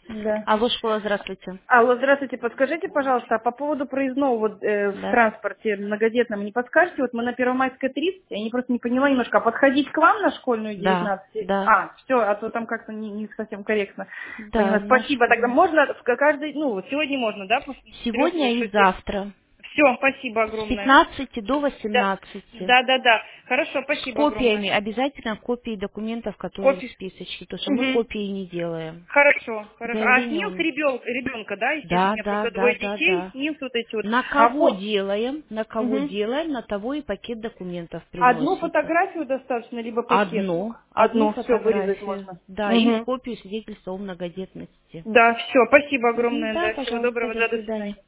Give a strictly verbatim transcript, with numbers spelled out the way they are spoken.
Да. Алло, школа, здравствуйте. Алло, здравствуйте. Подскажите, пожалуйста, а по поводу проездного вот, э, в Да. транспорте многодетном не подскажете? Вот мы на Первомайской тридцать, я не просто не поняла немножко, а подходить к вам на школьную Да, девятнадцать? да. А, все, а то там как-то не, не совсем корректно. Да, Поняла. на Спасибо. Тогда школу. можно в каждый, ну, вот сегодня можно, да, после четырех или Сегодня и шести? завтра. Все, спасибо С огромное. пятнадцати до Да, восемнадцати. да, да, да. Хорошо, С спасибо огромное. копиями, обязательно копии документов, которые в Кофе. списочке, потому что мы Мгм. копии не делаем. Хорошо, хорошо. А Заявление у снилс нас. ребенка, ребенка, да, естественно, Да, у меня да, просто да, двое да, детей, да. снилс вот эти вот. На А кого фо... делаем, на кого Мгм. делаем, на того и пакет документов Одну приносите. фотографию достаточно, либо пакет? Одну, одну Одну, все вырезать фотографию, можно. да, и Угу. копию свидетельства о многодетности. Да, все, спасибо Мгм, огромное, да, да, всего пожалуйста, доброго, до да, до свидания. свидания.